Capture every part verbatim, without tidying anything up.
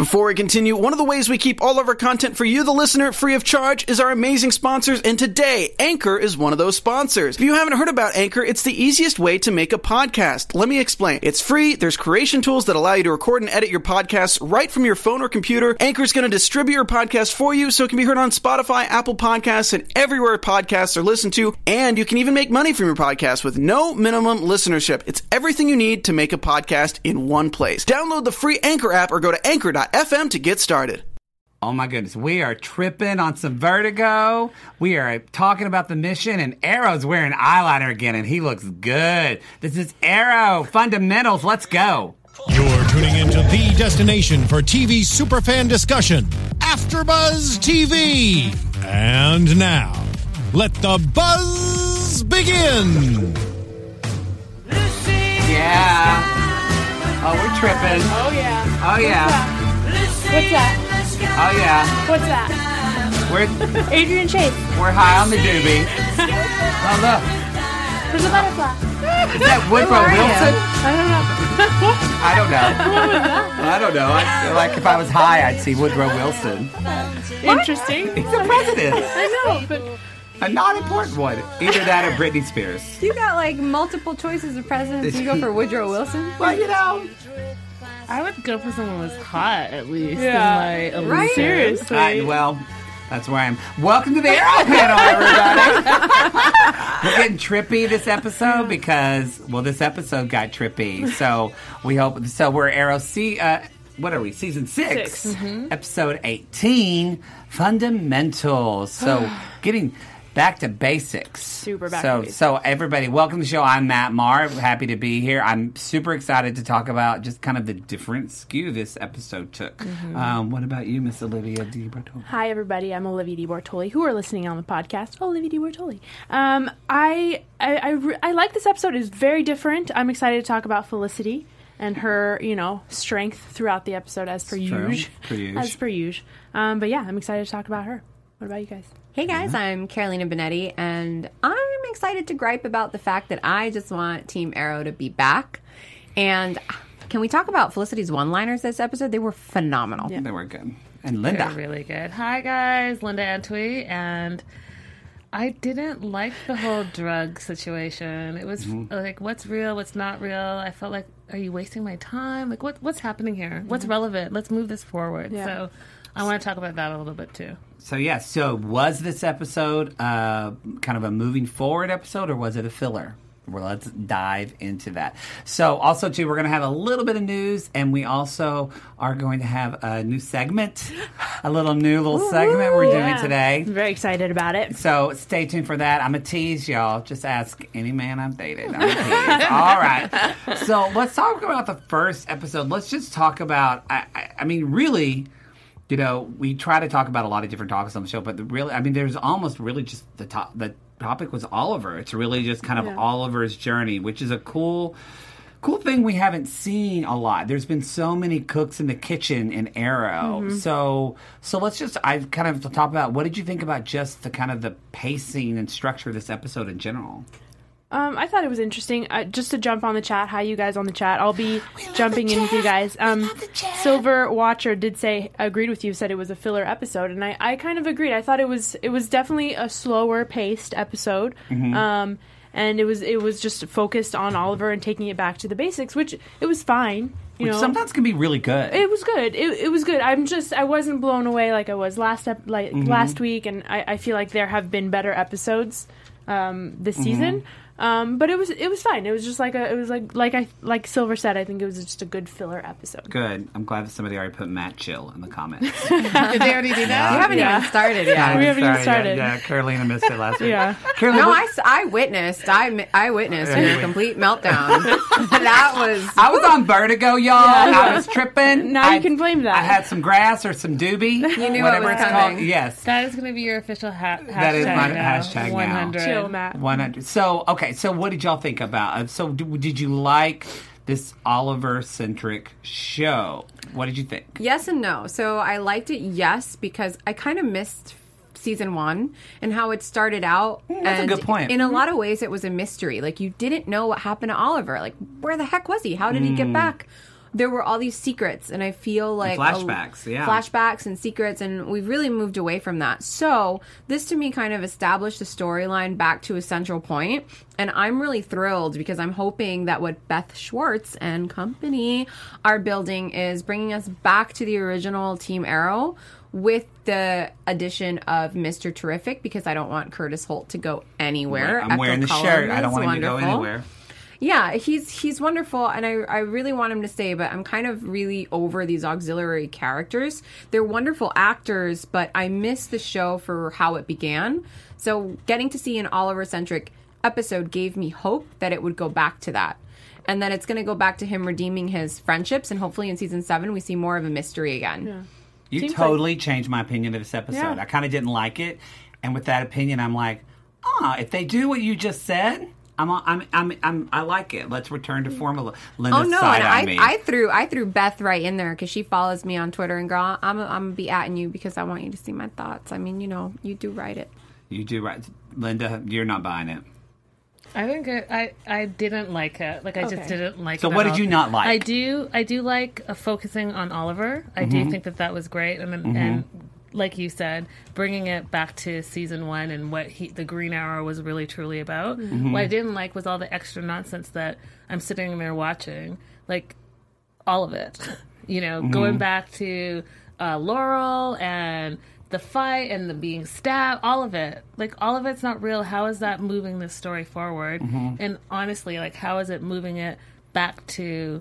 Before we continue, one of the ways we keep all of our content for you, the listener, free of charge is our amazing sponsors, and today, Anchor is one of those sponsors. If you haven't heard about Anchor, it's the easiest way to make a podcast. Let me explain. It's free, there's creation tools that allow you to record and edit your podcasts right from your phone or computer. Anchor is going to distribute your podcast for you so it can be heard on Spotify, Apple Podcasts, and everywhere podcasts are listened to, and you can even make money from your podcast with no minimum listenership. It's everything you need to make a podcast in one place. Download the free Anchor app or go to anchor dot f m to get started. Oh my goodness, we are tripping on some Vertigo. We are talking about the mission, and Arrow's wearing eyeliner again, and he looks good. This is Arrow Fundamentals. Let's go. You're tuning into the destination for T V superfan discussion, AfterBuzz T V. And now, let the buzz begin. Yeah. Oh, we're tripping. Oh, yeah. Oh, yeah. What's that? Oh, yeah. What's that? We're Adrian Chase. we're high on the doobie. Oh, look. There's a butterfly. Is that Woodrow Wilson? I don't know. I don't know. What was that? I don't know. I feel like if I was high, I'd see Woodrow Wilson. Interesting. He's the president. I know, but A not important one. Either that or Britney Spears. You got like multiple choices of presidents. You go for Woodrow Wilson? Well, you know. I would go for someone who was hot, at least. Yeah. And, like, a Right? loser. seriously. I, well, that's where I am. Welcome to the Arrow panel, everybody. We're getting trippy this episode because, well, this episode got trippy. So we hope. So we're Arrow C. Uh, what are we? Season six, Six. Mm-hmm. episode eighteen, Fundamentals. So getting back to basics. Super back so, to basics. So everybody, welcome to the show. I'm Matt Marr. Happy to be here. I'm super excited to talk about just kind of the different skew this episode took. Mm-hmm. Um, what about you, Miss Olivia Di Bertolo? Hi, everybody. I'm Olivia Di Bortoli, who are listening on the podcast. Olivia Di Bortoli. Um, I, I, I, re- I like this episode. It's very different. I'm excited to talk about Felicity and her, you know, strength throughout the episode as per True. usual. Per usual. As per usual. Um, but yeah, I'm excited to talk about her. What about you guys? Hey guys, I'm Carolina Benetti, and I'm excited to gripe about the fact that I just want Team Arrow to be back. And can we talk about Felicity's one-liners this episode? They were phenomenal. They were good. And They're Linda. really good. Hi, guys. Linda Antwi. And I didn't like the whole drug situation. It was Mm-hmm. like, what's real, what's not real? I felt like, are you wasting my time? Like, what what's happening here? What's relevant? Let's move this forward. Yeah. So I want to talk about that a little bit, too. So, yeah, so was this episode uh, kind of a moving forward episode, or was it a filler? Well, let's dive into that. So, also, too, we're going to have a little bit of news, and we also are going to have a new segment, a little new little segment we're doing Yeah. today. I'm very excited about it. So stay tuned for that. I'm a tease, y'all. Just ask any man I've dated. I'm a tease. All right. So let's talk about the first episode. Let's just talk about, I, I, I mean, really, you know, we try to talk about a lot of different topics on the show, but the really, I mean, there's almost really just the top, the topic was Oliver. It's really just kind of Yeah. Oliver's journey, which is a cool... Cool thing we haven't seen a lot. There's been so many cooks in the kitchen in Arrow. Mm-hmm. So so let's just I kind of talk about what did you think about just the kind of the pacing and structure of this episode in general? Um, I thought it was interesting. Uh, just to jump on the chat, hi you guys on the chat. I'll be jumping in with you guys. Um, Silver Watcher did say agreed with you. Said it was a filler episode, and I, I kind of agreed. I thought it was it was definitely a slower paced episode. Mm-hmm. Um, and it was it was just focused on Oliver and taking it back to the basics, which it was fine. You Which know, sometimes can be really good. it was good. It, it was good. I'm just I wasn't blown away like I was last ep- like Mm-hmm. last week, and I, I feel like there have been better episodes um, this Mm-hmm. season. Um, but it was it was fine. It was just like a it was like like I like Silver said. I think it was just a good filler episode. Good. I'm glad that somebody already put Matt Chill in the comments. Did they already do that? We haven't Yeah. even started Not yet. We haven't even yet. started. Yeah, Carolina missed it last week. Yeah. Carolina, No, what- I, s- I witnessed. I, mi- I witnessed your complete meltdown. That was... I was on Vertigo, y'all. I was tripping. Now you I- can blame that. I had some grass or some doobie. You knew whatever it was it's coming. called. Yes. That is going to be your official ha- hashtag. That is my now. hashtag now. one hundred. Chill, Matt. one hundred. So, okay. So, what did y'all think about it? So, d- did you like this Oliver-centric show? What did you think? Yes and no. So I liked it, yes, because I kind of missed season one and how it started out. that's a and good point. In a lot of ways, it was a mystery. Like, you didn't know what happened to Oliver. Like, where the heck was he? How did he Mm. get back? there were all these secrets, and I feel like flashbacks, a, yeah, flashbacks and secrets, and we've really moved away from that. So this to me kind of established the storyline back to a central point, and I'm really thrilled because I'm hoping that what Beth Schwartz and company are building is bringing us back to the original Team Arrow with the addition of Mister Terrific, because I don't want Curtis Holt to go anywhere. Right. I'm Echo wearing the Cullen shirt. I don't is want him to go wonderful. anywhere. Yeah, he's he's wonderful, and I, I really want him to stay, but I'm kind of really over these auxiliary characters. They're wonderful actors, but I miss the show for how it began. So getting to see an Oliver-centric episode gave me hope that it would go back to that. And then it's going to go back to him redeeming his friendships, and hopefully in season seven we see more of a mystery again. Yeah. You Seems totally like- changed my opinion of this episode. Yeah. I kind of didn't like it, and with that opinion, I'm like, ah, if they do what you just said, I'm, I'm, I'm, I'm I like it. Let's return to formula. Linda Oh no! And side-eye I, me. I threw I threw Beth right in there because she follows me on Twitter, and girl, I'm I'm gonna be atting you because I want you to see my thoughts. I mean, you know, you do write it. You do right, Linda. You're not buying it. I think it, I I didn't like it. Like I Okay. just didn't like. So it what at did all. you not like? I do I do like uh, focusing on Oliver. I do think that that was great, and Mm-hmm. and like you said, bringing it back to season one and what he, the Green Arrow was really truly about. Mm-hmm. What I didn't like was all the extra nonsense that I'm sitting there watching, like all of it. You know, Mm-hmm. going back to uh, Laurel and the fight and the being stabbed, all of it. Like, all of it's not real. How is that moving this story forward? Mm-hmm. And honestly, like, how is it moving it back to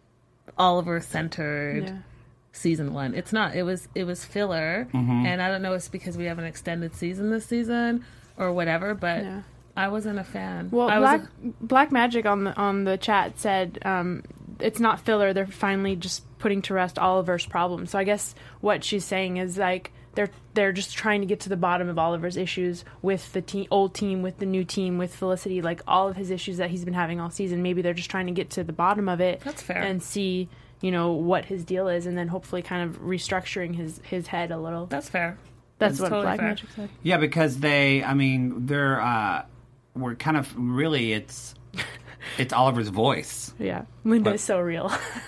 Oliver-centered Yeah. season one? It's not. It was it was filler. Mm-hmm. And I don't know if it's because we have an extended season this season or whatever, but Yeah. I wasn't a fan. Well, I Black was Black Magic on the on the chat said um, it's not filler. They're finally just putting to rest Oliver's problem. So I guess what she's saying is like they're they're just trying to get to the bottom of Oliver's issues with the te- old team, with the new team, with Felicity, like all of his issues that he's been having all season. Maybe they're just trying to get to the bottom of it. That's fair. And see, you know, what his deal is, and then hopefully kind of restructuring his his head a little. that's fair. That's, that's what totally Black fair. Magic said. Yeah, because they, I mean, they're, uh, we're kind of, really, it's, it's Oliver's voice. Yeah, Linda But- is so real.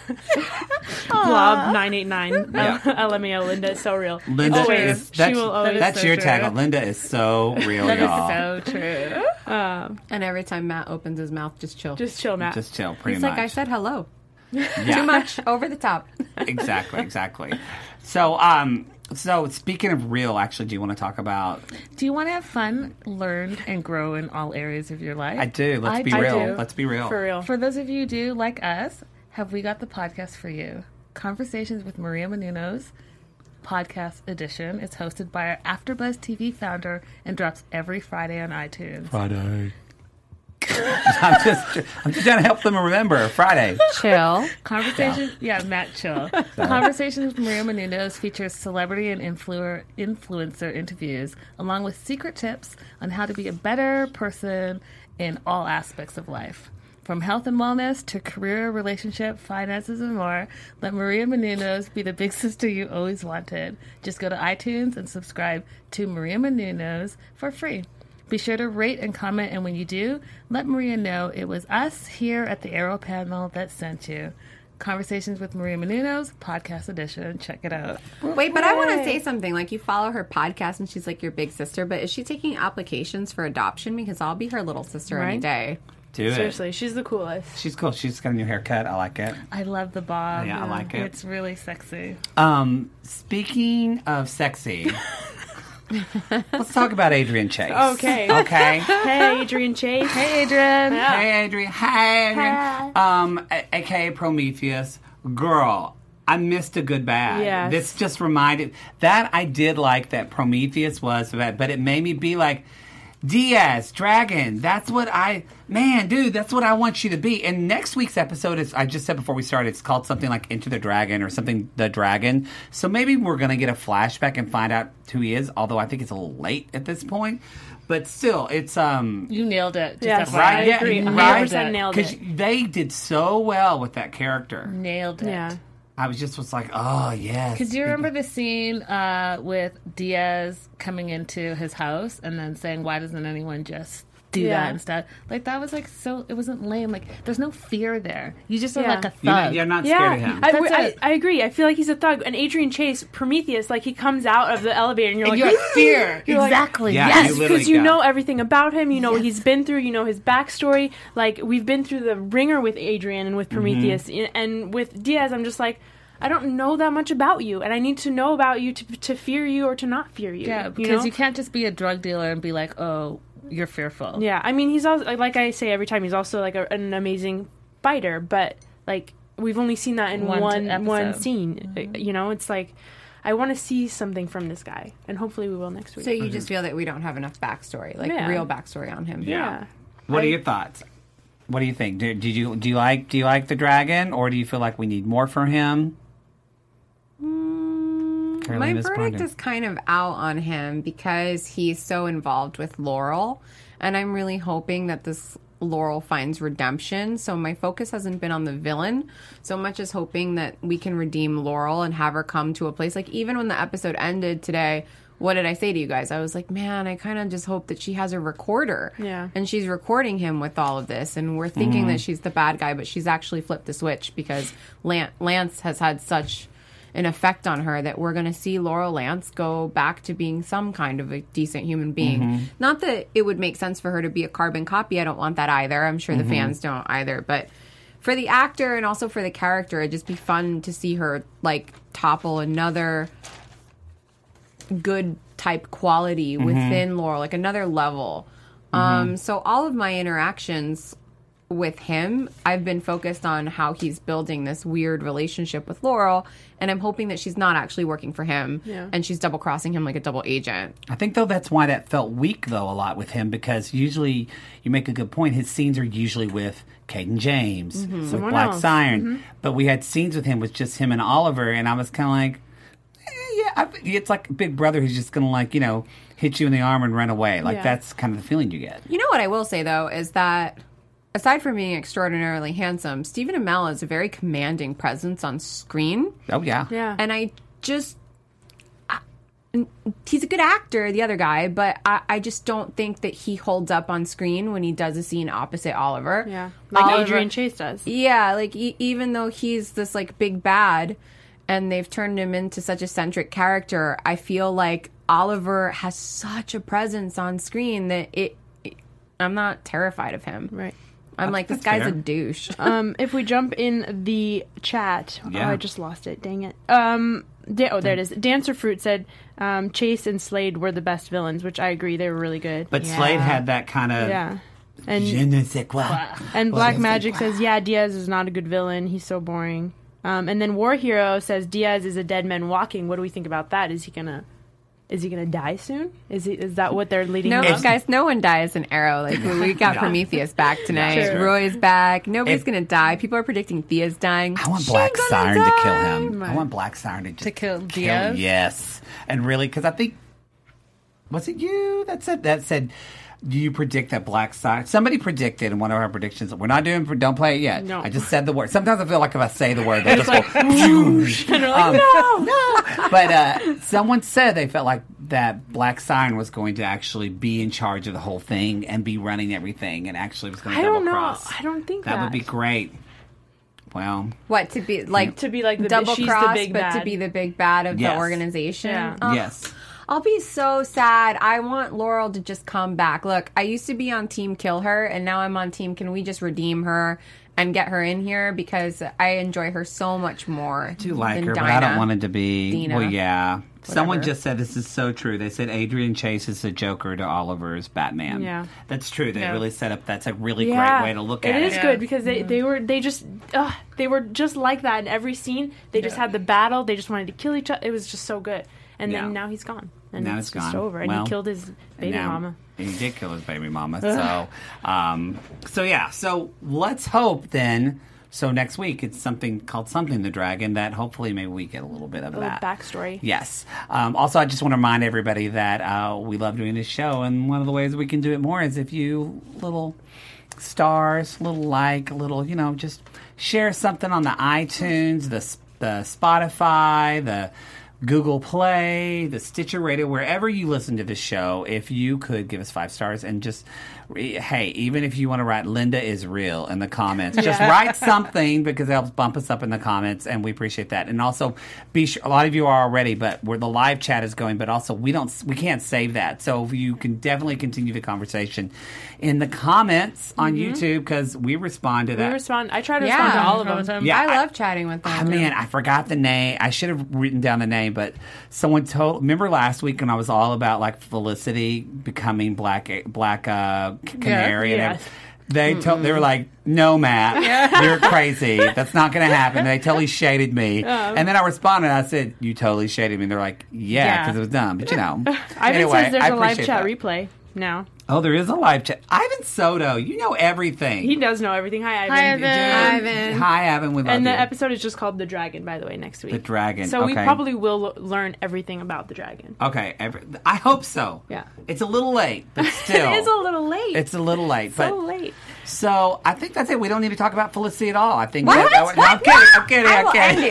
Blob nine eight nine. Yeah. L M A O. Linda is so real. Linda Always. is, She that's, will always. that's so your true. tagline. Linda is so real, That y'all. is so true. And every time Matt opens his mouth, just chill. Just chill, Matt. Just chill, pretty He's much. like, I said hello. yeah. Too much, over the top. exactly, exactly. So, um, so speaking of real, actually, do you want to talk about? Do you want to have fun, learn, and grow in all areas of your life? I do. Let's I be do. real. Let's be real. For real. For those of you who do, like us, have we got the podcast for you? Conversations with Maria Menounos, podcast edition. It's hosted by our AfterBuzz T V founder and drops every Friday on iTunes. Friday. I'm just, I'm just trying to help them remember Friday. Chill. Conversation, yeah, Matt Chill. Conversations with Maria Menounos features celebrity and influ- influencer interviews, along with secret tips on how to be a better person in all aspects of life. From health and wellness to career, relationship, finances, and more, let Maria Menounos be the big sister you always wanted. Just go to iTunes and subscribe to Maria Menounos for free. Be sure to rate and comment, and when you do, let Maria know it was us here at the Arrow panel that sent you. Conversations with Maria Menounos, podcast edition. Check it out. Wait, but I want to say something. Like, you follow her podcast, and she's like your big sister, but is she taking applications for adoption? Because I'll be her little sister any Right. day. Do it. Seriously, she's the coolest. She's cool. She's got a new haircut. I like it. I love the bob. Yeah, I like it. It's really sexy. Um, speaking of sexy, let's talk about Adrian Chase. Okay. Okay. Hey, Adrian Chase. Hey, Adrian. Yeah. Hey, Adrian. Hey, Adrian. Hi. Um, a- aka Prometheus. Girl, I missed a good bad. Yes. This just reminded that I did like that Prometheus was, but but it made me be like, Diaz, Dragon. That's what I, man, dude. That's what I want you to be. And next week's episode is, I just said before we started, it's called something like Into the Dragon or something, The Dragon. So maybe we're gonna get a flashback and find out who he is. Although I think it's a little late at this point. But still, it's um. You nailed it. Just Yes, F Y I. Right, I yeah, agree. right. one hundred percent nailed Because it. they did so well with that character. Nailed it. Yeah. I was just was like, oh yes. Because do you remember the scene uh, with Diaz coming into his house and then saying, "Why doesn't anyone just do Yeah. that instead. Like that was like so. It wasn't lame. Like there's no fear there. You just are Yeah. like a You're not, thug. you're not scared Yeah, of him. I, That's I, it. I agree. I feel like he's a thug. And Adrian Chase, Prometheus, like he comes out of the elevator and you're And like, you're fear. You're like- Exactly. Yeah, yes. you literally because you got- know everything about him. You know what he's been through. You know his backstory. Like we've been through the ringer with Adrian and with Prometheus, and with Diaz. I'm just like, I don't know that much about you, and I need to know about you to to fear you or to not fear you. Yeah, you because know? you can't just be a drug dealer and be like, oh, you're fearful. Yeah, I mean, he's also like I say every time. He's also like a, an amazing fighter, but like we've only seen that in One one episode. one scene. You know, it's like I want to see something from this guy, and hopefully we will next week. So you just feel that we don't have enough backstory, like Yeah. real backstory on him. yeah. What are I- your thoughts? What do you think? Do, did you do you like do you like the dragon, or do you feel like we need more for him? My Carolina's verdict pondering. is kind of out on him because he's so involved with Laurel, and I'm really hoping that this Laurel finds redemption. So my focus hasn't been on the villain so much as hoping that we can redeem Laurel and have her come to a place. Like even when the episode ended today, what did I say to you guys? I was like, man, I kind of just hope that she has a recorder. Yeah. And she's recording him with all of this. And we're thinking that she's the bad guy, but she's actually flipped the switch because Lan- Lance has had such an effect on her that we're going to see Laurel Lance go back to being some kind of a decent human being. Not that it would make sense for her to be a carbon copy. I don't want that either. I'm sure the fans don't either. But for the actor and also for the character, it'd just be fun to see her like topple another good type quality within Laurel, like another level. Um, so all of my interactions with him, I've been focused on how he's building this weird relationship with Laurel, and I'm hoping that she's not actually working for him Yeah. and she's double crossing him like a double agent. I think though that's why that felt weak though a lot with him, because usually you make a good point. His scenes are usually with Caden James, with Someone Black else. Siren, but we had scenes with him with just him and Oliver, and I was kind of like, eh, yeah, I, it's like Big Brother who's just gonna like you know hit you in the arm and run away. Like Yeah. that's kind of the feeling you get. You know what I will say though is that aside from being extraordinarily handsome, Stephen Amell is a very commanding presence on screen. Oh yeah, Yeah. And I just, I, he's a good actor, the other guy, but I, I just don't think that he holds up on screen when he does a scene opposite Oliver. Yeah. Like Oliver- Adrian Chase does. Yeah, like e- even though he's this like big bad, and they've turned him into such a centric character, I feel like Oliver has such a presence on screen that it. it I'm not terrified of him. Right. I'm like, this that's guy's fair. a douche. Um, if we jump in the chat, Yeah. oh, I just lost it. Dang it. Um, da- oh, there it is. Dancer Fruit said um, Chase and Slade were the best villains, which I agree. They were really good. but Yeah. Slade had that kind of yeah. And je ne sais quoi. and Black Magic says, yeah, Diaz is not a good villain. He's so boring. Um, and then War Hero says Diaz is a dead man walking. What do we think about that? Is he gonna is he gonna die soon? Is he is that what they're leading? No, him up? guys, no one dies in Arrow. Like we we got Prometheus back tonight. Sure. Roy's back. Nobody's If- gonna die. People are predicting Thea's dying. I want She Black ain't gonna Siren to kill die. him. I want Black Siren to just To kill Diaz? Yes, and really, because I think was it you that said that said. Do you predict that Black Siren? Somebody predicted in one of our predictions. We're not doing. Don't play it yet. No. I just said the word. Sometimes I feel like if I say the word, they'll just go. "Whoosh." Um, no, no. But uh, someone said they felt like that Black Siren was going to actually be in charge of the whole thing and be running everything, and actually was going to I double don't know. cross. I don't think that that would be great. Well, What to be like to be like the double she's cross, the big but bad. to be the big bad of Yes. the organization. Yeah. Oh, yes. I'll be so sad. I want Laurel to just come back. Look, I used to be on team kill her, and now I'm on team can we just redeem her and get her in here because I enjoy her so much more. I do like than her, Dinah. but I don't want it to be. Dina. Well, yeah. Someone Whatever. just said this is so true. They said Adrian Chase is the Joker to Oliver's Batman. Yeah. That's true. They Yeah. really set up. That's a really Yeah, great way to look at it it. is Yeah. good because they, they were they just uh, they were just like that in every scene. They just had the battle. They just wanted to kill each other. It was just so good. And Yeah. then now he's gone. And Now it's it's just gone. over. And Well, he killed his And baby now- mama. and he did kill his baby mama. So, um, so yeah. So let's hope then. So next week it's something called Something the Dragon that hopefully maybe we get a little bit of A little that backstory. Yes. Um, also, I just want to remind everybody that uh, we love doing this show, and one of the ways we can do it more is if you little stars, little like, little you know, just share something on the iTunes, the the Spotify, the Google Play, the Stitcher Radio, wherever you listen to this show, if you could give us five stars and just, hey, even if you want to write Linda is real in the comments, just Yeah. write something because it helps bump us up in the comments, and we appreciate that. And also, be sure, a lot of you are already, but where the live chat is going, but also we don't, we can't save that. So you can definitely continue the conversation in the comments on YouTube because we respond to We that. respond. I try to Yeah. respond to all All the of them. time. Yeah, I I- love chatting with them. Ah, man, I forgot the name. I should have written down the name, but someone told. Remember last week when I was all about like Felicity becoming black, black uh, canary, and Yes. everything? They told. They were like, "No, Matt, you're crazy. That's not going to happen." They totally shaded me, and then I responded. I said, "You totally shaded me." They're like, "Yeah, Yeah. because it was dumb." But you know, Ivan anyway, says there's I a live appreciate chat that. replay now. Oh, there is a live chat. Ivan Soto, you know everything. He does know everything. Hi, Ivan. Hi, Ivan. Dude, Ivan. Hi, Ivan. We love And the you. episode is just called The Dragon, by the way, next week. The Dragon, So we okay. probably will l- learn everything about the dragon. Okay, every, I hope so. Yeah. It's a little late, but still. It is a little late. It's a little late, so but late. so I think that's it. We don't need to talk about Felicity at all. I think What? that, that no, I'm What? kidding. I'm kidding. I I'm will kidding.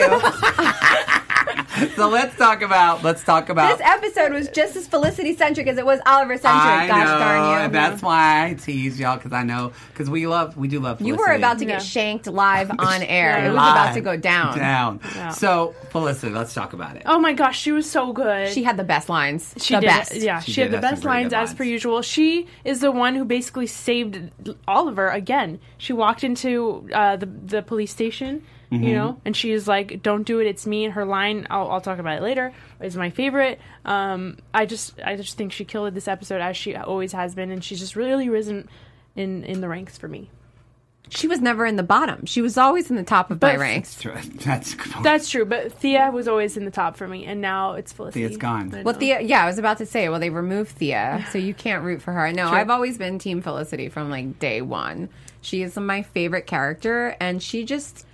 end you. So let's talk about let's talk about. This episode was just as Felicity centric as it was Oliver centric. I Gosh know, darn you! and that's why I tease y'all because I know because we love we do love. You Felicity. were about to get Yeah. shanked live on air. Yeah. It was Live. about to go down. Down. Yeah. So Felicity, let's talk about it. Oh my gosh, she was so good. She had the best lines. She the did. best. Yeah, She she, had did the have best some very lines good as lines. per usual. She is the one who basically saved Oliver again. She walked into uh, the the police station, Mm-hmm. you know, and she's like, "Don't do it, it's me." And her line, I'll, I'll talk about it later, is my favorite. Um, I just I just think she killed it this episode as she always has been, and she's just really risen in in the ranks for me. She was never in the bottom. She was always in the top of my But- ranks. That's a good point. That's true, but Thea was always in the top for me, and now it's Felicity. Thea's gone. I Well, know. Thea, yeah, I was about to say, well, they removed Thea, so you can't root for her. No, True. I've always been Team Felicity from like day one. She is my favorite character, and she just.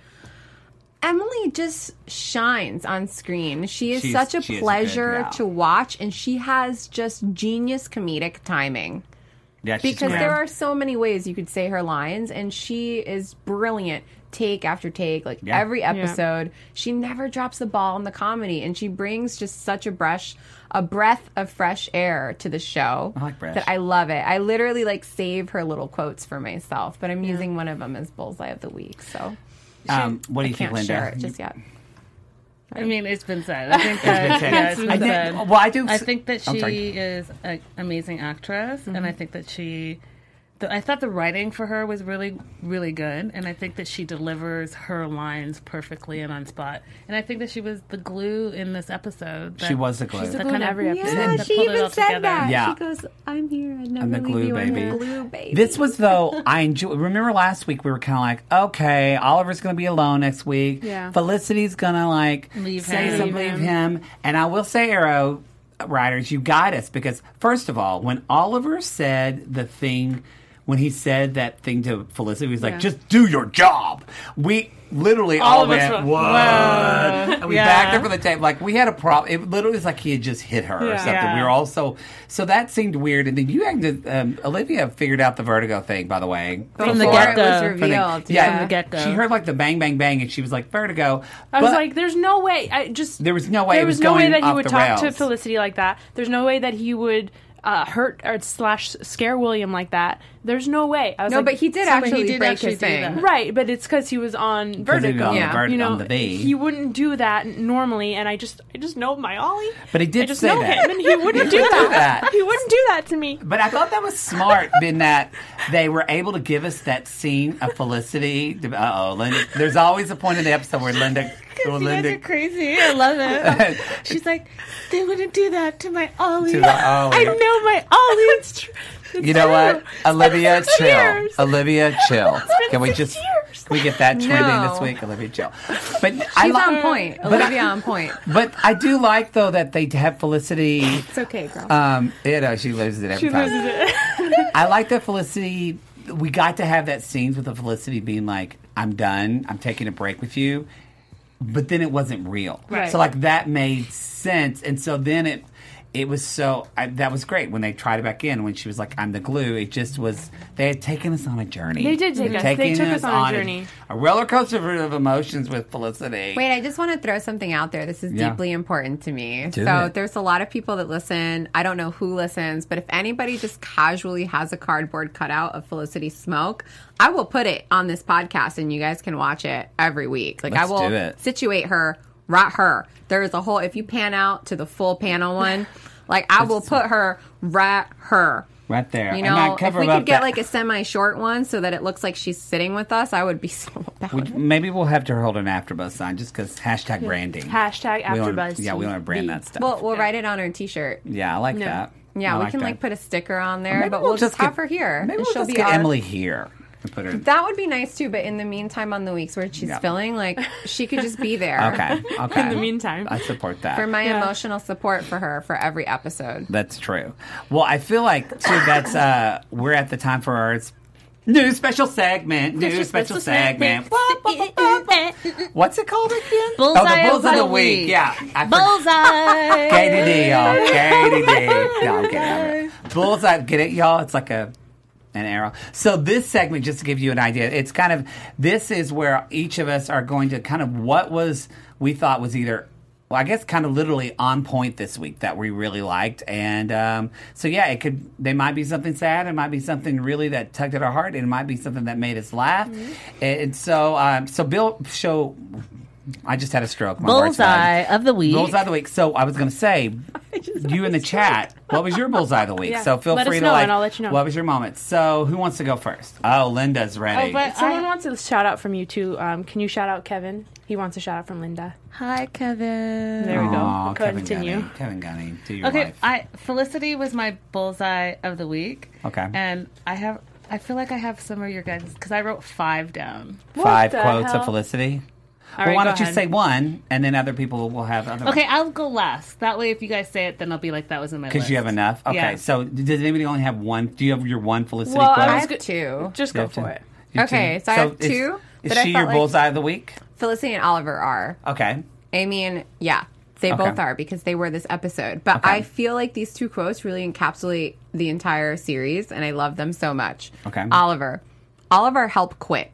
Emily just shines on screen. She is She's- such a she is good, pleasure yeah. to watch, and she has just genius comedic timing. Yeah, she's Because great. there are so many ways you could say her lines, and she is brilliant take after take. Like Yeah. every episode, she never drops the ball in the comedy, and she brings just such a brush, a breath of fresh air to the show. I like breath. That I love it. I literally like save her little quotes for myself, but I'm using one of them as bullseye of the week. So Um, what do you I think, can't Linda? share it just yet. I mean, it's been said. I think that said. yeah, it's I been think- said. well, I do. I think that I'm she sorry. is an amazing actress, and Mm-hmm. I think that she. The, I thought the writing for her was really, really good, and I think that she delivers her lines perfectly and on spot. And I think that she was the glue in this episode. That, She was the glue. She's the that glue in kind of- every episode. Yeah, that she pulled it even all said together. that. Yeah. She goes, "I'm here. I'd never I'm the leave glue you. I'm baby. the glue baby." This was though I enjoy. Remember last week we were kind of like, okay, Oliver's going to be alone next week. Yeah. Felicity's going to like Leave say him. something, Leave leave him. him. And I will say, Arrow writers, you guide us because first of all, when Oliver said the thing, when he said that thing to Felicity, he was like, Yeah. just do your job. We literally all, All of us went, went, what? "Whoa." And we Yeah. backed up from the tape. Like we had a problem. It literally was like he had just hit her or Yeah. something. Yeah. We were all so, so that seemed weird. And then you acted, um, Olivia figured out the vertigo thing, by the way. From the Before get-go. it was From From the- revealed. yeah, From the get-go. She heard like the bang, bang, bang, and she was like, vertigo. I was But like, "There's no way." I just there was no way there it was, was no way going that he off would the talk to rails. Felicity like that. There's no way that he would uh, hurt or slash scare William like that. There's no way. I was No, like, but he did So, but he actually did break actually his do thing. that. right, but it's because he was on he was vertigo. on the Yeah. vert- You know, on the V. he wouldn't do that normally, and I just, I just know my Ollie. But he did I just say know that. him, and he wouldn't do would do that. that. He wouldn't do that to me. But I thought that was smart in that they were able to give us that scene of Felicity. Uh oh, Linda. There's always a point in the episode where Linda. Where You guys are Linda crazy. I love it. She's like, they wouldn't do that to my Ollie. To the Ollie. I know my Ollie. It's true. It's You know true. what? Olivia, It's been chill. years. Olivia, chill. been Can we six just years. can we get that trending No. this week? Olivia, chill. But I She's li- on point. But Olivia I- on point. But I do like though that they have Felicity. It's okay, girl. Um, you know, she loses it every She time. loses it. I like that Felicity. We got to have that scenes with the Felicity being like, "I'm done. I'm taking a break with you," but then it wasn't real. Right. So like that made sense, and so then it it was so I, that was great when they tried it back in when she was like, I'm the glue. It just was, they had taken us on a journey. They did take us. Taking They took us on a journey. A, a roller coaster of emotions with Felicity. Wait, I just want to throw something out there. This is Yeah. deeply important to me. Do so it. there's a lot of people that listen. I don't know who listens, but if anybody just casually has a cardboard cutout of Felicity Smoke, I will put it on this podcast and you guys can watch it every week. Like Let's I will do it. situate her, right her. There is a whole, if you pan out to the full panel one, like I will put her right her. Right there. You And know, not if cover we up could get that- like a semi-short one so that it looks like she's sitting with us, I would be so about We- it. maybe we'll have to hold an AfterBuzz sign just because hashtag branding. Hashtag We wanna- AfterBuzz Yeah, we want to brand T V. that stuff. We'll, we'll write it on her t-shirt. yeah, I like No. that. Yeah, I we like can that. like put a sticker on there, Maybe but we'll, just get- have her here. Maybe and we'll she'll just be get our- Emily here and put her. That would be nice too, but in the meantime, on the weeks where she's Yeah. filling, like she could just be there. Okay. Okay. In the meantime. I support that. For my Yeah. emotional support for her for every episode. That's true. Well, I feel like too. That's uh, we're at the time for our s- new special segment. New special segment. What's it called again? Bullseye oh, the of Bulls of the the Week. Week. Yeah. I for- Bullseye. Katie D, y'all. Katie D. No, I'm kidding. I'm kidding. Bullseye. Get it, y'all? It's like a an arrow. So this segment, just to give you an idea, it's kind of, this is where each of us are going to kind of what was, we thought was either, well, I guess kind of literally on point this week that we really liked. And um, so, yeah, it could, they might be something sad. It might be something really that tugged at our heart. It might be something that made us laugh. Mm-hmm. And so, um, so Bill, show, I just had a stroke. My words Bullseye died. of the week. Bullseye of the week. So I was going to say, you in the chat, what was your bullseye of the week? Yeah. So feel Let free us to know like, and I'll let you know. what was your moment? So who wants to go first? Oh, Linda's ready. Oh, but Someone I- wants a shout out from you too. Um, can you shout out Kevin? He wants a shout out from Linda. Hi, Kevin. There we go. Aw, We'll Kevin continue. Gunny. Kevin Gunny, to your Okay, wife. I Felicity was my bullseye of the week. Okay. And I have, I feel like I have some of your guys because I wrote five down. Five the quotes hell? of Felicity. All well, right, why go don't you ahead. say one, and then other people will have other Okay, I'll go last. That way, if you guys say it, then I'll be like, that was in my list. Because you have enough? Okay, Yeah. so does anybody only have one? Do you have your one Felicity Well, I quote? I was have good- two. Just You go have two? for it. You Okay, two? so I have is- two Is that I she felt your like- bullseye of the week? Felicity and Oliver are. Okay. Amy and, yeah, they Okay. both are because they were this episode. But Okay. I feel like these two quotes really encapsulate the entire series, and I love them so much. Okay. Oliver. Oliver helped quit.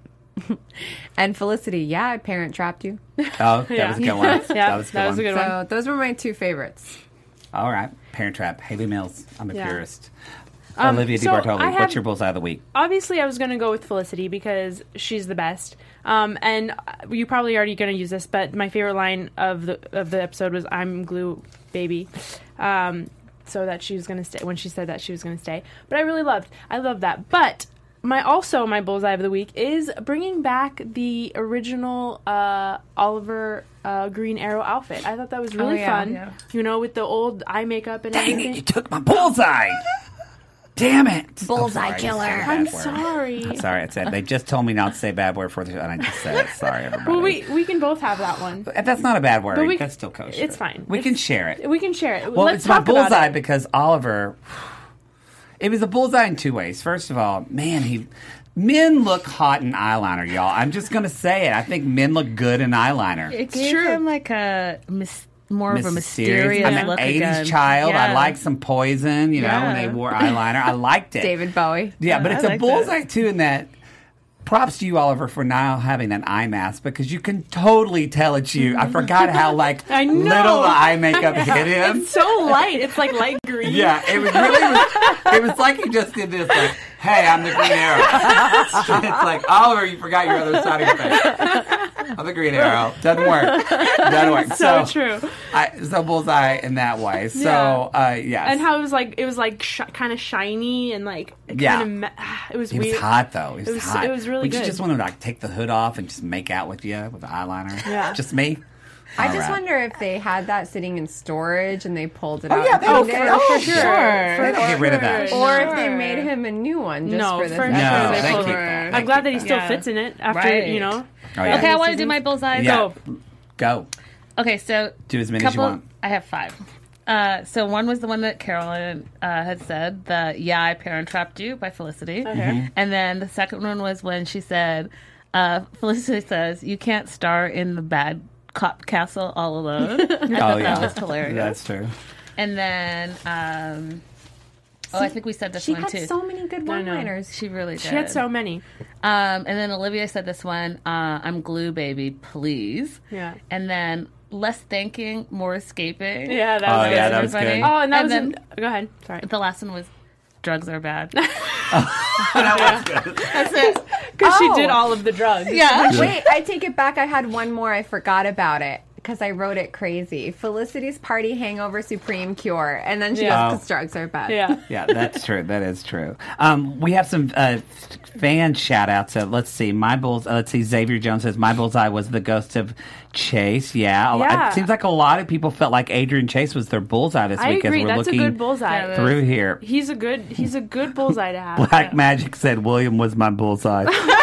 And Felicity, yeah, I parent trapped you. Oh, that Yeah. was a good one. Yeah, that was a good that was one. a good one. So those were my two favorites. All right. Parent Trap. Haley Mills. I'm a Yeah. purist. Um, Olivia so DiBartoli. I have- What's your bullseye of the week? Obviously, I was going to go with Felicity because she's the best. Um, and you probably already going to use this, but my favorite line of the of the episode was "I'm glue, baby." Um, so that she was going to stay when she said that she was going to stay. But I really loved, I loved that. But my also my bullseye of the week is bringing back the original uh, Oliver uh, Green Arrow outfit. I thought that was really Oh, yeah. fun. Yeah. You know, with the old eye makeup and Dang everything. it, you took my bullseye. Damn it. Bullseye I'm sorry, I just killer. said a bad I'm word. sorry. I'm sorry, I said they just told me not to say bad word for the show, and I just said it. Sorry, everybody. Well, we we can both have that one. That's not a bad word. But we- That's still kosher. it's fine. We It's- can share it. We can share it. Well, Let's it's my talk about bullseye it. because Oliver. It was a bullseye in two ways. First of all, man, he. Men look hot in eyeliner, y'all. I'm just gonna say it. I think men look good in eyeliner. It gave true. him like a mis- more of a Mysterious. mysterious I'm an look eighties again. child. I Yeah. like some Poison, you know, when Yeah. they wore eyeliner. I liked it. David Bowie. Yeah, but I it's a like bullseye too in that. Props to you, Oliver, for now having an eye mask because you can totally tell it's you. I forgot how like I know. little the eye makeup hit him. It's so light. It's like light green. Yeah, it was really. It was, it was like he just did this. Like, hey, I'm the Green Arrow. It's like Oliver, you forgot your other side of your face. I'm the Green Arrow. Doesn't work. Doesn't work. So true. I, so bullseye in that way. So Yeah. uh, yes. And how it was like it was like sh- kind of shiny and like it Yeah. kind of me- it was It weird. was hot though. It was, It was- hot. it was really Would you good. just want to like take the hood off and just make out with you with the eyeliner? Yeah. Just me. I All just right. wonder if they had that sitting in storage and they pulled it Oh out. yeah, and they don't, cleaned for, it. oh, for sure. sure. They don't get rid of that. sure. Or if they Sure. made him a new one just No, for this for episode. No, sure. they They keep pulled that. I'm They glad keep that he still Yeah. fits in it after Right. you know. Oh, yeah. Okay, I want to seasons. do my bullseye. Yeah. Go. Go. Okay, so Do as many as you couple, want. I have five. Uh, so one was the one that Carolyn uh, had said, the "Yeah, I parent trapped you" by Felicity, Mm-hmm. and then the second one was when she said, uh, Felicity says, "You can't star in the bad cop castle all alone." I thought Oh yeah, that was hilarious. That's true. And then, um, oh, I think we said this She one had too. so many good one-liners. She really did. She had so many. Um, and then Olivia said this one, uh, I'm glue, baby, please. Yeah. And then less thinking, more escaping. Yeah, that Oh, was yeah, good. that was funny. good. Oh, and that And was then- in, go ahead. Sorry. The last one was drugs are bad. That's it. Because Oh. she did all of the drugs. yeah. Wait, I take it back. I had one more. I forgot about it because I wrote it crazy. Felicity's party hangover supreme cure, and then she Yeah. goes, "'Cause drugs are bad." Yeah. Yeah, that's true. That is true. Um, we have some uh, fan shout outs. Uh, let's see. My bulls. Uh, let's see. Xavier Jones says my bullseye was the ghost of Chase. Yeah, a lo- Yeah. it seems like a lot of people felt like Adrian Chase was their bullseye this I week agree. as we're That's a looking good bullseye. Yeah, through here. He's a good. He's a good bullseye to have. Black Magic said William was my bullseye.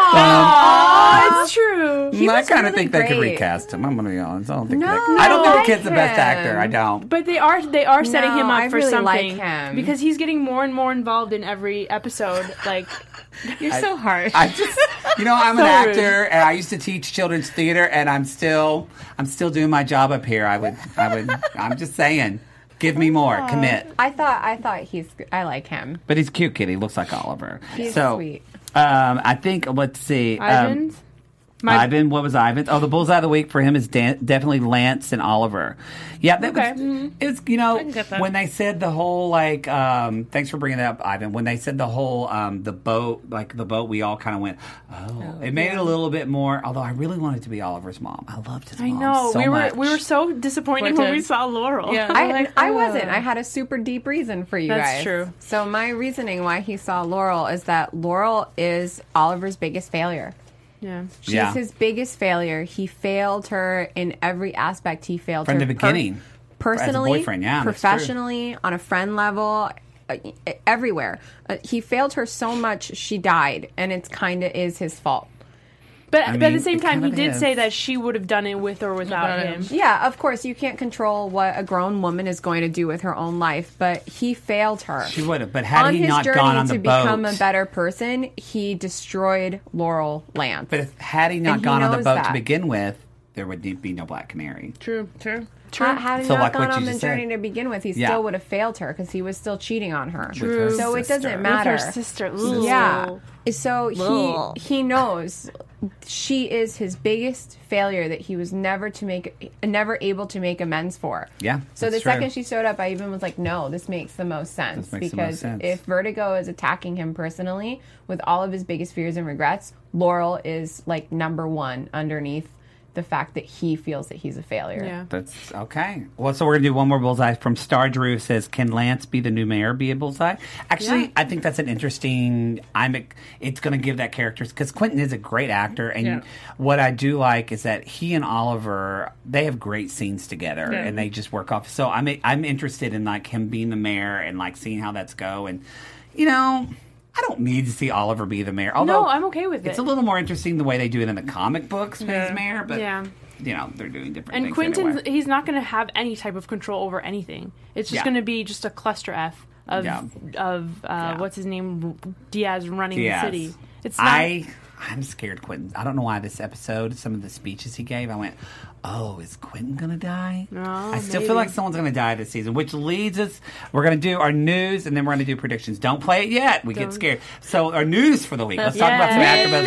Oh, it's true. He I was kind of really think they could great. recast him. I'm going to be honest. I don't think. No, they, I don't think I the kid's the best like actor. him. I don't. But they are they are setting No, him up I for really something like him. because he's getting more and more involved in every episode. Like, You're so harsh. I just, you know, I'm So an rude. actor, and I used to teach children's theater, and I'm still, I'm still doing my job up here. I would, I would, I'm just saying, give me more, commit. I thought. I thought he's. I like him. But he's a cute kid. He looks like Oliver. He's so, sweet. Um, I think let's see. Um, Ivan's. My- Ivan, what was Ivan? Oh, the bullseye of the week for him is Dan- definitely Lance and Oliver. Yeah, that Okay. was, it was, you know, can get that. when they said the whole, like, um, thanks for bringing that up, Ivan. When they said the whole, um, the boat, like the boat, we all kind of went, oh. It made it a little bit more, although I really wanted to be Oliver's mom. I loved his I mom know so we were much. we were so disappointed We're when we just- saw Laurel. Yeah. I, Like, I uh, wasn't. I had a super deep reason for you That's guys. true. So my reasoning why he saw Laurel is that Laurel is Oliver's biggest failure. yeah. She's Yeah. his biggest failure. He failed her in every aspect. He failed From her the beginning. personally, As a boyfriend, yeah, that's true. professionally, on a friend level, uh, everywhere. Uh, he failed her so much she died, and it's kind of is his fault. But, I but at mean, the same it time, he kind of did is. say that she would have done it with or without Without him. him. Yeah, of course, you can't control what a grown woman is going to do with her own life, but he failed her. She would have, but had on he his not journey gone on to the boat. become a better person, he destroyed Laurel Lance. But if, had he not And he gone on the knows boat to that. begin with, there would be no Black Canary. True. True. Had, had he So not like gone what you on the just journey said. to begin with, he Yeah. still would have failed her because he was still cheating on her. True. her So it sister. doesn't With matter. With her sister. Ooh. Yeah. So he Ugh. he knows she is his biggest failure that he was never to make never able to make amends for. Yeah, So the that's true. second she showed up, I even was like, no, this makes the most sense This makes the because most sense. if Vertigo is attacking him personally with all of his biggest fears and regrets, Laurel is like number one underneath the fact that he feels that he's a failure. Yeah. That's okay. Well, so we're gonna do one more bullseye from Star Drew. Says, "Can Lance be the new mayor? Be a bullseye?" Actually, Yeah. I think that's an interesting. I'm. It's gonna give that character because Quentin is a great actor, and Yeah. what I do like is that he and Oliver they have great scenes together, Yeah. and they just work off. So I'm. I'm interested in like him being the mayor and like seeing how that's go, and you know. I don't need to see Oliver be the mayor. Although No, I'm okay with It's it. a little more interesting the way they do it in the comic books when he's mayor, but Yeah. you know they're doing different And things. Quentin, anyway. he's not going to have any type of control over anything. It's just Yeah. going to be just a cluster F of Yeah. of uh, Yeah. what's his name, Diaz running Yes. the city. It's not. I I'm scared Quentin. I don't know why this episode, some of the speeches he gave, I went, oh, is Quentin gonna die? No, I still maybe. feel like someone's gonna die this season, which leads us. We're gonna do our news and then we're gonna do predictions. Don't play it yet. We get Don't. scared. So our news for the week. Let's talk about some Yes. AfterBuzz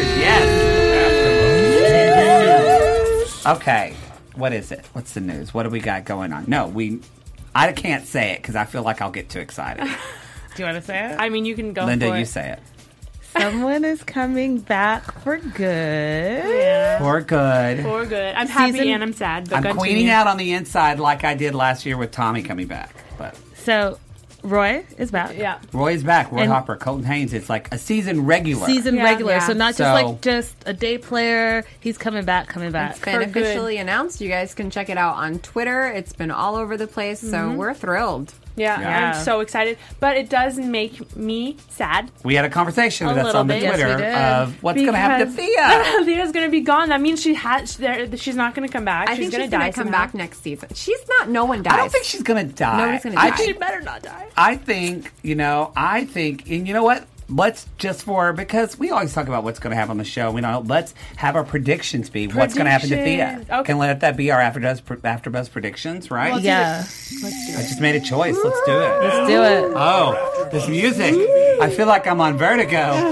news. Yes. AfterBuzz. Okay. What is it? What's the news? What do we got going on? No, we. I can't say it because I feel like I'll get too excited. Do you want to say it? I mean, you can go. Linda, for you it. say it. Someone is coming back for good. Yeah. We're good. For good. I'm happy Season- and I'm sad. But I'm continue. queening out on the inside like I did last year with Tommy coming back. But So, Roy is back. Yeah. Roy's back. Roy And- Hopper, Colton Haynes. It's like a season regular. Season Yeah. regular. Yeah. So, not just So- like just a day player. He's coming back, coming back. It's been For good. officially announced. You guys can check it out on Twitter. It's been all over the place, so we're thrilled. Yeah, Yeah. I'm so excited. But it does make me sad. We had a conversation A with us little on the bit. Yes, we Twitter did. of what's going to happen to Thea. Thea's going to be gone. That means she has. there- She's not going to come back. I she's think going she's to die. going to come somehow. back next season. She's not. No one dies. I don't think she's going to die. Nobody's gonna I die. think- She better not die. I think, you know, I think, and you know what? let's just for because we always talk about what's going to happen on the show. We don't. Let's have our predictions be what's going to happen to Thea. Predictions. Okay. Can let that be our AfterBuzz AfterBuzz predictions, right? Yeah. I just made a choice. Let's do it. Let's do it. Oh, this music! I feel like I'm on Vertigo.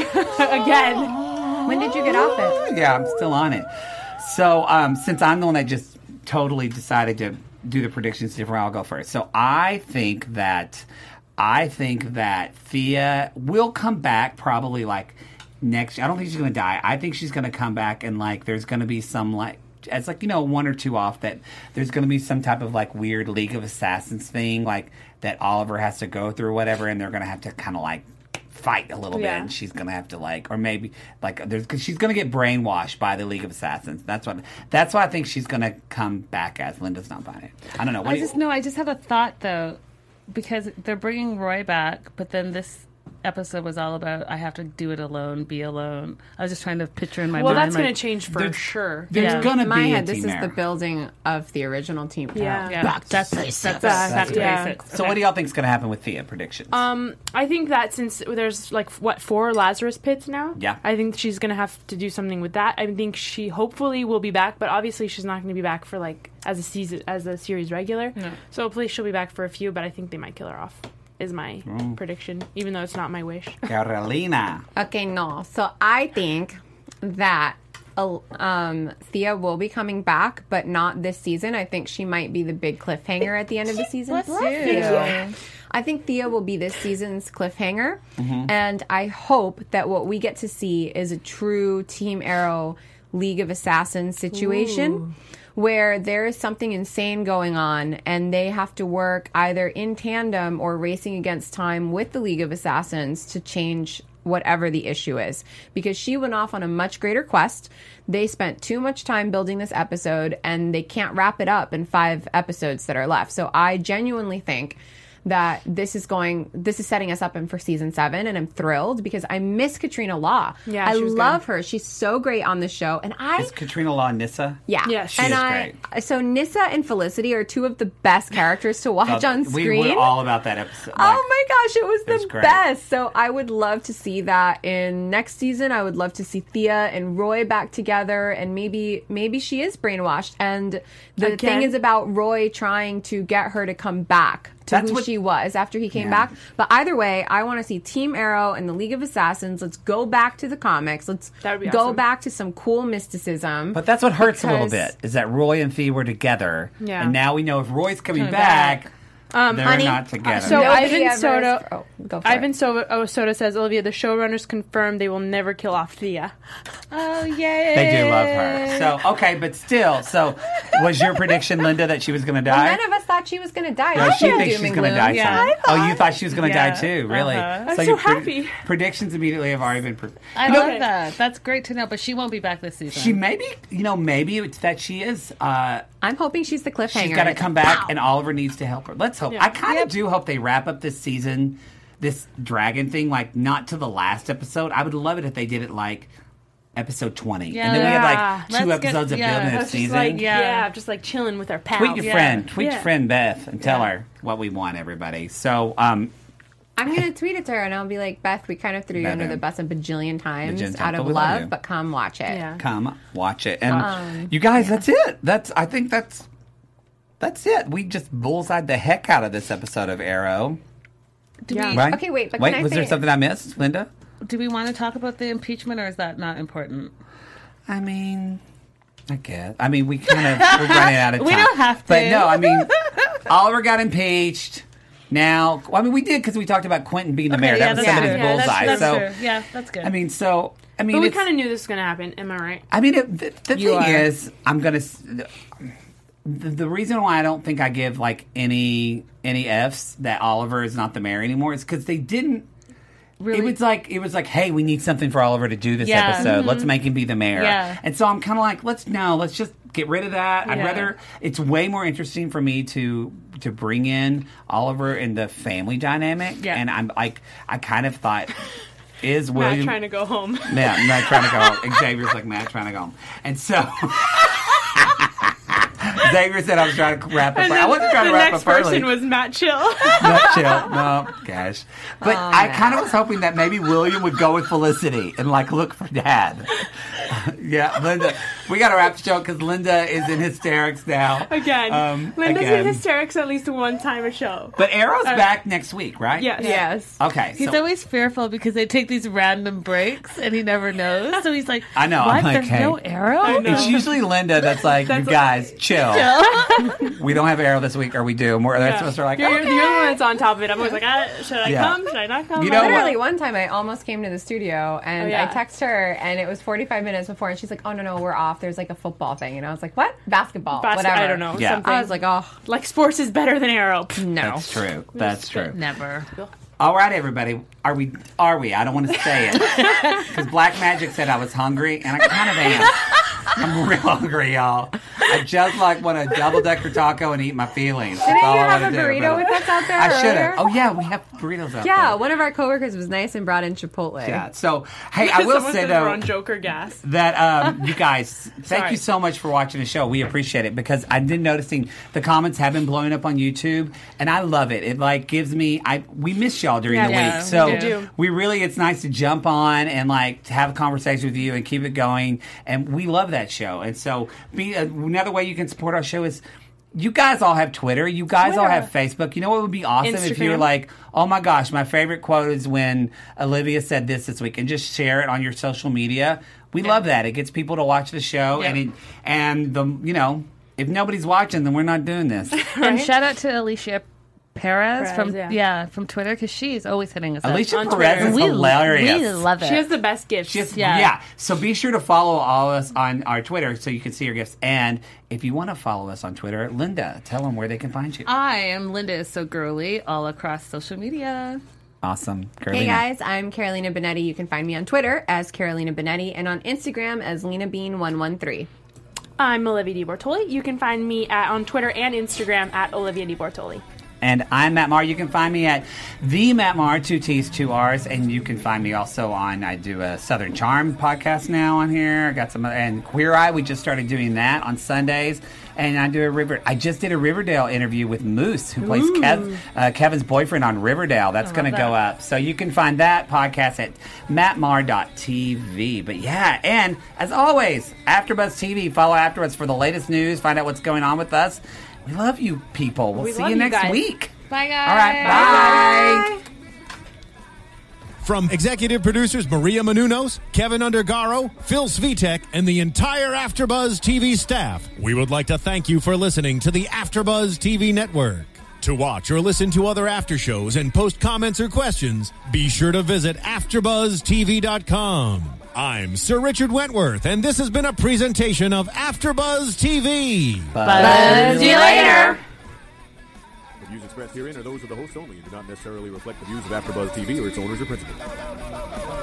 Again. When did you get off it? Yeah, I'm still on it. So, um, since I'm the one that just totally decided to do the predictions different, I'll go first. So, I think that I think that Thea will come back probably like next. I don't think she's going to die. I think she's going to come back and like there's going to be some like it's like you know one or two off that there's going to be some type of like weird League of Assassins thing like that Oliver has to go through or whatever, and they're going to have to kind of like fight a little Yeah. bit, and she's gonna have to like, or maybe like, there's because she's gonna get brainwashed by the League of Assassins. That's what. That's why I think she's gonna come back as. Linda's not buying it. I don't know. What I do you- just no. I just have a thought though, because they're bringing Roy back, but then this episode was all about I have to do it alone, be alone. I was just trying to picture in my Well, mind. that's like, going to change for There's- sure. There's Yeah. gonna In my be head, a this team is the error. building of the original team. Yeah. Yeah, Back to that's basics. that's, Back back to to yeah. basics. So what do y'all think's gonna happen with Thea predictions? Um, I think that since there's like what four Lazarus pits now, Yeah. I think she's gonna have to do something with that. I think she hopefully will be back, but obviously she's not gonna be back for like as a season as a series regular. No. So hopefully she'll be back for a few, but I think they might kill her off. Is my prediction, even though it's not my wish. Carolina. Okay, no. So I think that uh, um, Thea will be coming back, but not this season. I think she might be the big cliffhanger at the end of the season. Bless you. I think Thea will be this season's cliffhanger, and I hope that what we get to see is a true Team Arrow League of Assassins situation. Where there is something insane going on and they have to work either in tandem or racing against time with the League of Assassins to change whatever the issue is. Because she went off on a much greater quest. They spent too much time building this episode and they can't wrap it up in five episodes that are left. So I genuinely think that this is going, this is setting us up in for season seven, and I'm thrilled because I miss Katrina Law. Yeah, I she was love her. She's so great on the show, and I Is Katrina Law Nissa? yeah, Yeah, she and is I so Nissa and Felicity are two of the best characters to watch on We screen. were all about that episode. Oh my gosh, it was it was the great. best. So I would love to see that in next season. I would love to see Thea and Roy back together, and maybe maybe she is brainwashed. And the Again? thing is about Roy trying to get her to come back to That's who what- she was after he came Yeah. back. But either way, I want to see Team Arrow and the League of Assassins. Let's go back to the comics. Let's That would be go awesome. back to some cool mysticism. But that's what hurts a little Because- bit, is that Roy and Thea were together. Yeah. And now we know if Roy's coming, Coming back, back. Um, they're honey, not together. so Nobody Ivan ever- Soto- Oh, go for Ivan it. so- oh, Soda says, Olivia, the showrunners confirmed they will never kill off Thea. Oh yay! They do love her. So, okay, but still, so was your prediction, Linda, that she was going to Well, die? none of us thought she was going to die. No, I she thought thinks doom she's and going to gloom. die. Yeah. too. Oh, you thought she was going to Yeah. die too, really? Uh-huh. I'm so your happy. predictions immediately have already been. Pre- I You know, love that. That's great to know. But she won't be back this season. She maybe, you know, maybe it's that she is. Uh, I'm hoping she's the cliffhanger. she's got to It's come like, back, wow. and Oliver needs to help her. Let's hope. Yeah. I kind of do hope they wrap up this season, this dragon thing, like not to the last episode. I would love it if they did it like episode twenty, Yeah. and then we had Yeah. like two Let's get- episodes of yeah. building I a was Just season. like, yeah. Yeah. just like chilling with our pals. Tweet your Yeah. friend, tweet Yeah. your friend Beth, and tell Yeah. her what we want, everybody. So, um, I'm going to tweet it to her and I'll be like, Beth, we kind of threw you Beth, under um, the bus a bajillion times bajillion times, out of but we love you. love, but come watch it. Yeah. come watch it, and Um, you guys, that's it. That's I think that's that's it. We just bullseyed the heck out of this episode of Arrow. do Yeah. we Right? Okay, wait, but wait, can I was there say- something I missed, Linda? do we want to talk about the impeachment, or is that not important? I mean, I guess. I mean, we kind of we're running out of time. We don't have to. But no, I mean, Oliver got impeached. Now, well, I mean, we did because we talked about Quentin being the mayor. yeah, That was that's somebody's true. Yeah, that's- bullseye. that's so, True. Yeah, that's good. I mean, so I mean, But we it's- kind of knew this was going to happen. Am I right? I mean, it, the, the You thing are. is, I'm gonna. s- The, the reason why I don't think I give like any any Fs that Oliver is not the mayor anymore is because they didn't. really, It was like it was like, hey, we need something for Oliver to do this Yeah. episode. Let's make him be the mayor. Yeah. And so I'm kind of like, let's no, let's just get rid of that. I'd Yeah. rather. It's way more interesting for me to to bring in Oliver in the family dynamic. Yeah. And I'm like, I kind of thought. Is Matt William trying to go home. Yeah, Matt trying to go home. Xavier's like Matt trying to go home. And so Xavier said I was trying to wrap up. And I then wasn't trying the to wrap next up early. person was Matt Chill. Not chill. No, gosh. But Oh, I man. kind of was hoping that maybe William would go with Felicity and like look for Dad. Yeah, Linda. We got to wrap the show because Linda is in hysterics now. Again. Um, Linda's again. in hysterics at least one time a show. But Arrow's back next week, right? Yes. Yes. Okay. He's so, always fearful because they take these random breaks and he never knows. So he's like, I know, What? I'm like, There's hey. no arrow? I know. it's usually Linda that's like, That's you guys, chill. We don't have Arrow this week, or we do. And we're, the rest of us are like, you're, okay. you're the one that's on top of it. I'm always like, ah, should I Yeah. come? Should I not come? You know what? Literally, one time I almost came to the studio and Oh, yeah. I text her and it was forty-five minutes before and she's like, oh, no, no, we're off. There's like a football thing. And I was like, what? Basketball. Bas- Whatever. I don't know. Yeah. Something. I was like, oh, like sports is better than Arrow. no. That's true. That's true. Never. All right, everybody. Are we? Are we? I don't want to say it because Black Magic said I was hungry, and I kind of am. I'm real hungry, y'all. I just like want a double decker taco and eat my feelings. That's Didn't all you I have wanna a do, burrito but- with us out there I should earlier? have. Oh yeah, we have burritos out Yeah, there. one of our coworkers was nice and brought in Chipotle. Yeah. So hey, I will Someone say said though. we're on Joker gas. That um, you guys, thank Sorry. you so much for watching the show. We appreciate it because I've been noticing the comments have been blowing up on YouTube, and I love it. It like gives me I we miss y'all during Yeah, the yeah, week, so we do. we really it's nice to jump on and like to have a conversation with you and keep it going, and we love that show. And so, be uh, another way you can support our show is. You guys all have Twitter. You guys all Twitter. have Facebook. You know what would be awesome if you were Instagram. like, oh my gosh, my favorite quote is when Olivia said this this week, and just share it on your social media. We love that. It gets people to watch the show, Yeah. and it, and the you know if nobody's watching, then we're not doing this. And shout out to Alicia Perez, Perez, from yeah. yeah. from Twitter because she's always hitting us Alicia up. On Perez Twitter. is we, hilarious. We love it. She has the best gifts. Just, yeah. Yeah. So be sure to follow all of us on our Twitter so you can see your gifts. And if you want to follow us on Twitter, Linda, tell them where they can find you. I am Linda is so girly all across social media. Awesome. Hey Carolina. guys, I'm Carolina Benetti. You can find me on Twitter as Carolina Benetti and on Instagram as Lena Bean one one three. I'm Olivia Di Bortoli. You can find me at, on Twitter and Instagram at Olivia Di Bortoli. And I'm Matt Maher. You can find me at the Matt Maher, two T's, two R's. And you can find me also on, I do a Southern Charm podcast now on here. I got some, and Queer Eye, we just started doing that on Sundays. And I do a River, I just did a Riverdale interview with Moose, who plays Kev, uh, Kevin's boyfriend on Riverdale. That's going to go up. So you can find that podcast at matt maher dot t v. But yeah, and as always, AfterBuzz T V, follow AfterBuzz for the latest news, find out what's going on with us. We love you people. We'll We see love you you next guys. week. Bye, guys. All right. Bye. From executive producers Maria Menounos, Kevin Undergaro, Phil Svitek, and the entire AfterBuzz T V staff, we would like to thank you for listening to the AfterBuzz T V network. To watch or listen to other after shows and post comments or questions, be sure to visit after buzz t v dot com. I'm Sir Richard Wentworth, and this has been a presentation of AfterBuzz T V. Buzz you later. The views expressed herein are those of the host only and do not necessarily reflect the views of AfterBuzz T V or its owners or principals.